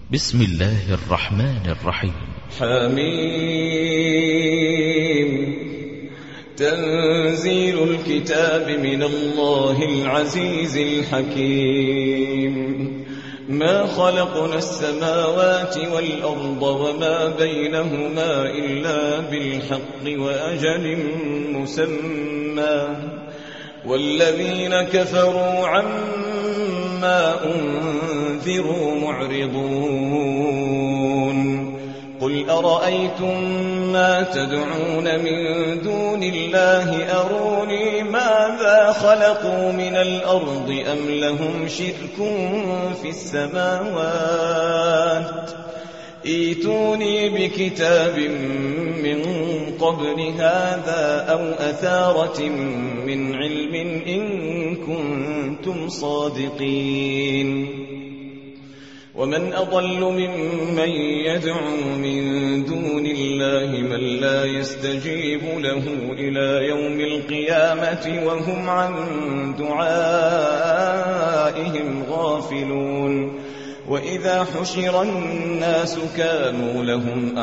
بسم الله الرحمن الرحيم. حميم. تنزيل الكتاب من الله العزيز الحكيم. ما خلقنا السماوات والأرض وما بينهما إلا بالحق وأجل مسمى، والذين كفروا عما أنذروا معرضون. قل أرأيتم ما تدعون من دون الله أروني ماذا خلقوا من الأرض أم لهم شرك في السماوات، ائتوني بكتاب من قبل هذا أو أثارة من علم إن كنتم صادقين. ومن أضل ممن يدعو من دون الله من لا يستجيب له إلى يوم القيامة وهم عن دعائهم غافلون. وإذا حشر الناس كانوا لهم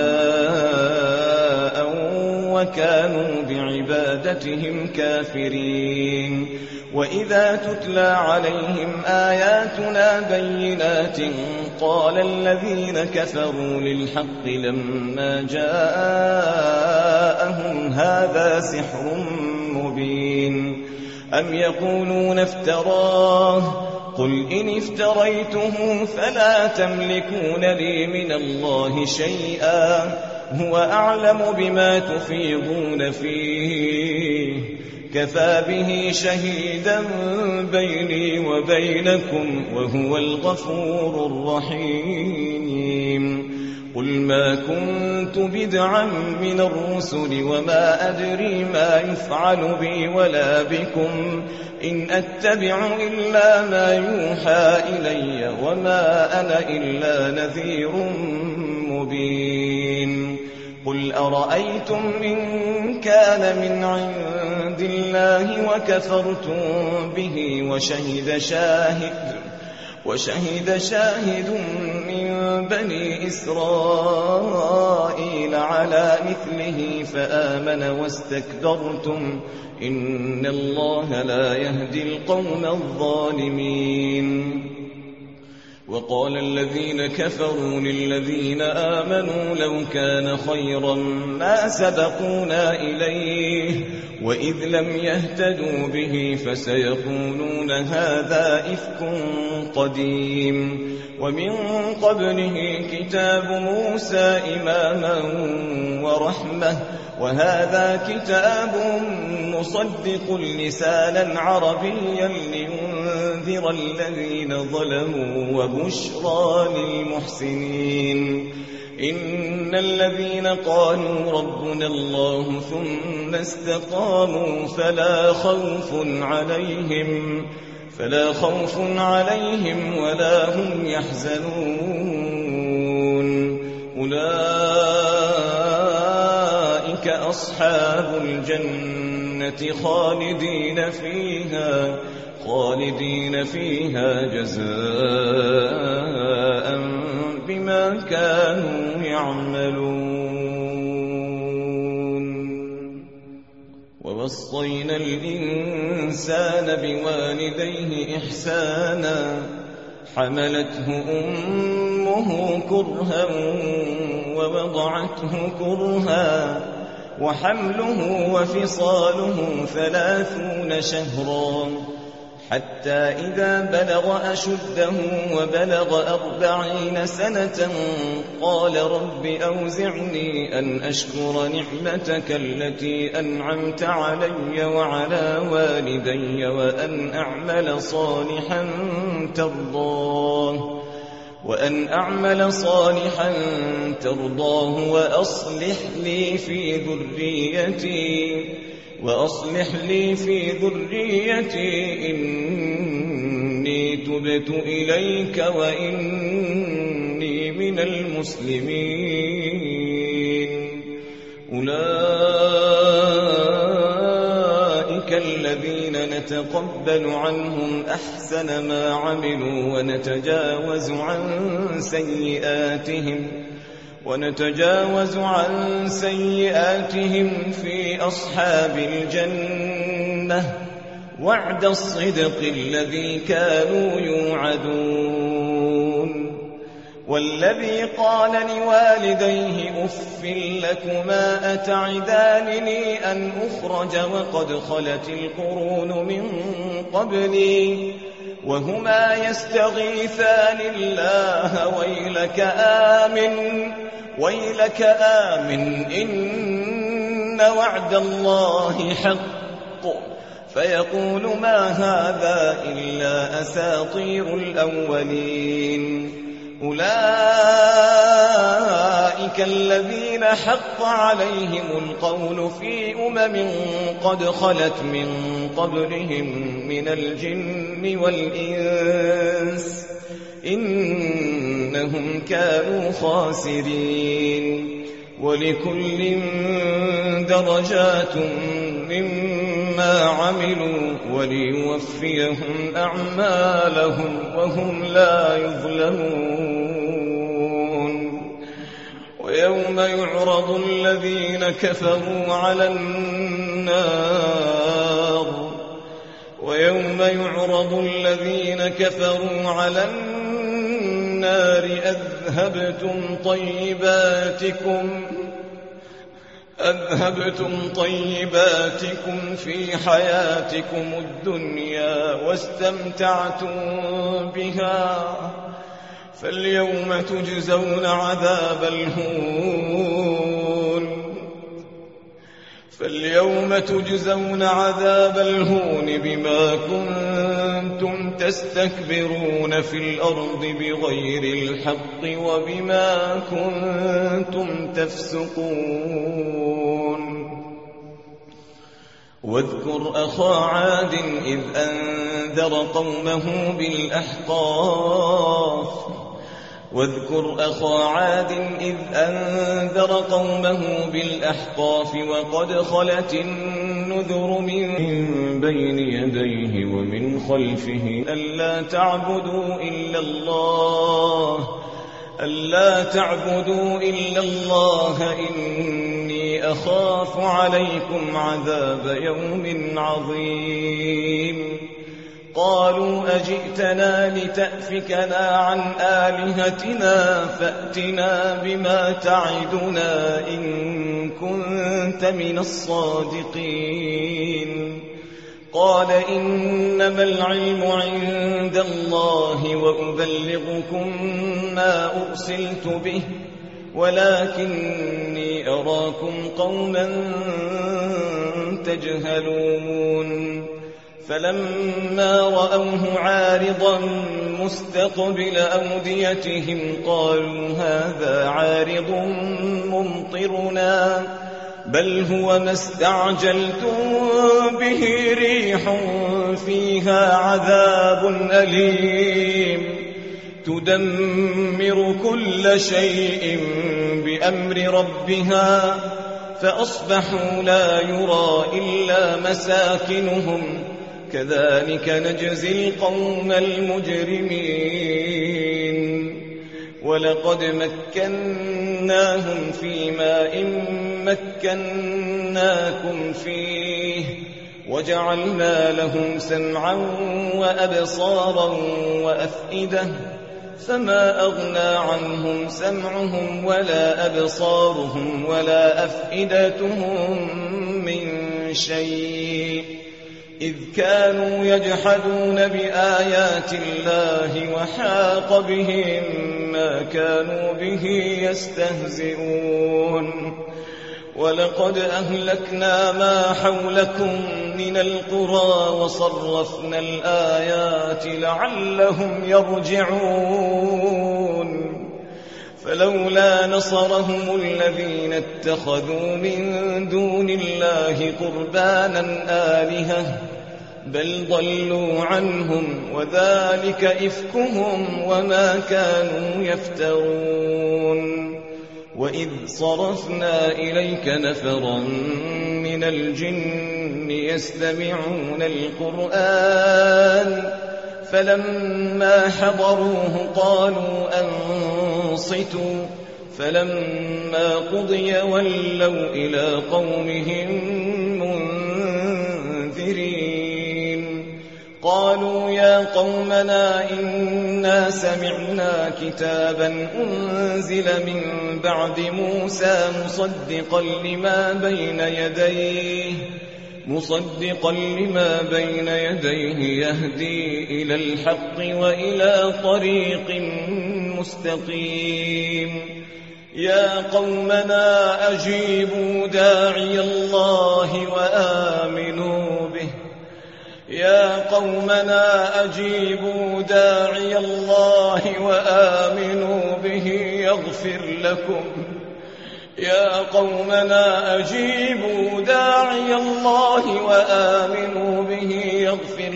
أعداء وكانوا بعبادتهم كافرين. وإذا تتلى عليهم آياتنا بينات قال الذين كفروا للحق لما جاءهم هذا سحر مبين. أم يقولون افتراه، قل إن افتريته فلا تملكون لي من الله شيئا، هو أعلم بما تفيضون فيه، كفى به شهيدا بيني وبينكم وهو الغفور الرحيم. قل ما كنت بدعا من الرسل وما أدري ما يفعل بي ولا بكم، إن أتبع إلا ما يوحى إلي وما أنا إلا نذير مبين. قل أرأيتم إن كان من عند الله وكفرتم به وشهد شاهد من بني إسرائيل على مثله فآمن واستكبرتم إن الله لا يهدي القوم الظالمين. وقال الذين كفروا للذين آمنوا لو كان خيرا ما سبقونا إليه، وإذ لم يهتدوا به فسيقولون هذا إفك قديم. ومن قبله كتاب موسى إماما ورحمة، وهذا كتاب مصدق لسانا عربيا لينذر الذين ظلموا وبشرى للمحسنين. إن الذين قالوا ربنا الله ثم استقاموا فلا خوف عليهم ولا هم يحزنون. أولئك أصحاب الجنة خالدين فيها جزاء بما كانوا يعملون. ووصينا الإنسان بوالديه إحسانا، حملته أمه كرها ووضعته كرها، وحمله وفصاله 30 شهرا، حتى إذا بلغ أشده وبلغ 40 سنة قال رب أوزعني أن أشكر نعمتك التي أنعمت علي وعلى والدي وأن أعمل صالحا ترضاه وأصلح لي في ذريتي إني تبت إليك وإني من المسلمين. أولئك الذين نتقبل ونتقبل عنهم أحسن ما عملوا ونتجاوز عن سيئاتهم في أصحاب الجنة وعد الصدق الذي كانوا يوعدون. والذي قال لوالديه أف لكما أتعدانني أن أخرج وقد خلت القرون من قبلي وهما يستغيثان الله ويلك آمن إن وعد الله حق فيقول ما هذا إلا أساطير الأولين. أولئك الذين حق عليهم القول في قد خلت من قبلهم من الجن والإنس إنهم كانوا خاسرين. ولكل درجات مما عملوا وليوفيهم أعمالهم وهم لا يظلمون. ويوم يعرض الذين كفروا على النار أذهبتم طيباتكم في حياتكم الدنيا واستمتعتم بها فاليوم تجزون عذاب الهون بما كنتم تستكبرون في الأرض بغير الحق وبما كنتم تفسقون. واذكر أخا عاد إذ أنذر قومه بالأحقاف وقد خلت النذر من بين يديه ومن خلفه ألا تعبدوا إلا الله إني أخاف عليكم عذاب يوم عظيم. قالوا أجئتنا لتأفكنا عن آلهتنا فأتنا بما تعدنا إن كنت من الصادقين. قال إنما العلم عند الله وأبلغكم ما أرسلت به ولكني أراكم قوما تجهلون. فلما رأوه عارضا مستقبل أوديتهم قالوا هذا عارض ممطرنا بل هو ما استعجلتم به ريح فيها عذاب أليم تدمر كل شيء بأمر ربها فأصبحوا لا يرى إلا مساكنهم كذلك نجزي القوم المجرمين. ولقد مكناهم في ماء مكناكم فيه وجعلنا لهم سمعا وأبصارا وأفئدة فما أغنى عنهم سمعهم ولا أبصارهم ولا أفئدتهم من شيء إذ كانوا يجحدون بآيات الله وحاق بهم ما كانوا به يستهزئون. ولقد أهلكنا ما حولكم من القرى وصرفنا الآيات لعلهم يرجعون. فلولا نصرهم الذين اتخذوا من دون الله قربانا آلهة بل ضلوا عنهم وذلك إفكهم وما كانوا يفترون. وإذ صرفنا إليك نفرا من الجن يستمعون القرآن فلما حضروه قالوا أنصتوا فلما قضي ولوا إلى قومهم منذرين قالوا يا قومنا إنا سمعنا كتابا أنزل من بعد موسى مصدقا لما بين يديه يهدي إلى الحق وإلى طريق مستقيم يا قومنا أجيبوا داعي الله وآمنوا به يا قومنا أجيبوا داعي الله وآمنوا به يغفر لكم يا قومنا أجيبوا داعي الله وآمنوا به يغفر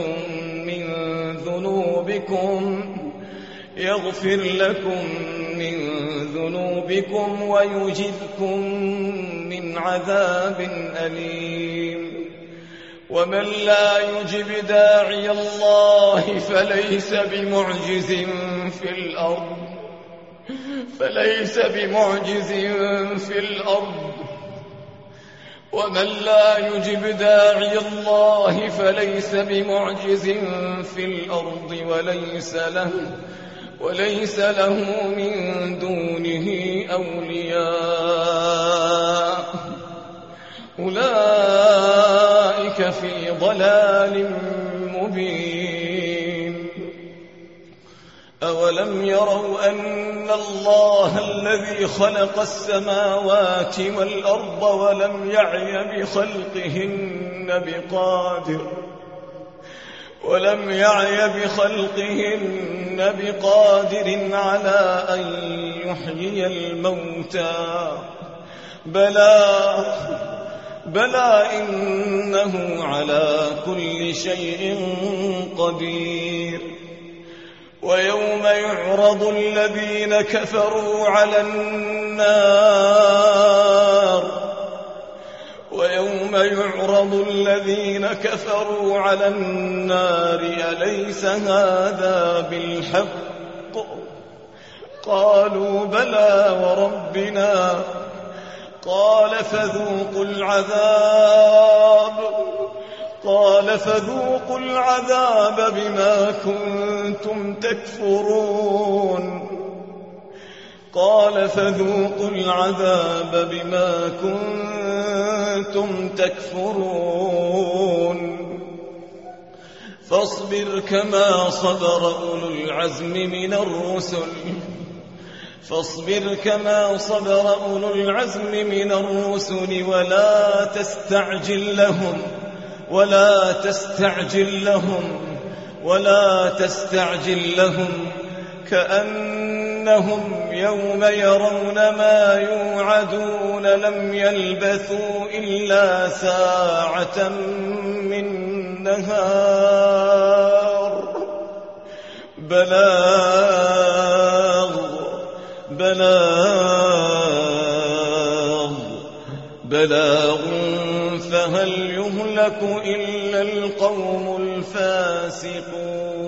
لكم من ذنوبكم ويجركم من عذاب أليم ومن لا يجب داعي الله فليس بمعجز في الأرض ومن لا يجب داعي الله فليس بمعجز في الأرض وليس له من دونه أولياء أولئك في ضلال مبين أولم يروا أن الله الذي خلق السماوات والأرض ولم يعي بخلقهن بقادر على أن يحيي الموتى بلى إنه على كل شيء قدير ويوم يعرض الذين كفروا على النار أليس هذا بالحق قالوا بلى وربنا قال فذوقوا العذاب بما كنتم تكفرون فاصبر كما صبر أولو العزم من الرسل ولا تستعجل لهم كأنهم يوم يرون ما يوعدون لم يلبثوا إلا ساعة من نهار بلاغ فهل يهلك إلا القوم الفاسقون